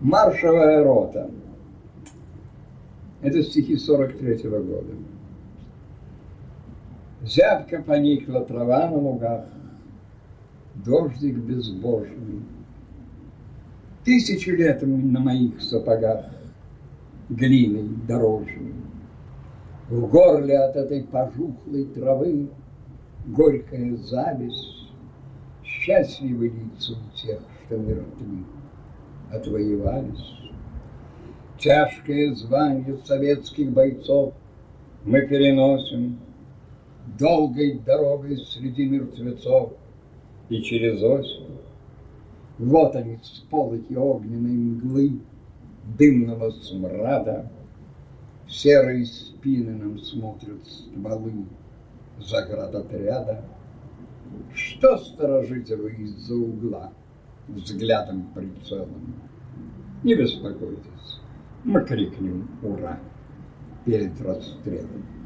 Маршевая рота. Это стихи 43-го года. Зябко поникла трава на лугах, дождик безбожный. 1000 лет на моих сапогах глиной дорожной. В горле от этой пожухлой травы горькая зависть, счастливы лица у тех, что мертвы, отвоевались. Тяжкое звание советских бойцов мы переносим долгой дорогой среди мертвецов и через осень. Вот они, сполохи огненной мглы, дымного смрада, серые спины нам смотрят стволы заградотряда. Что сторожите вы из-за угла взглядом прицелом? Не беспокойтесь, мы крикнем «Ура!» перед расстрелом.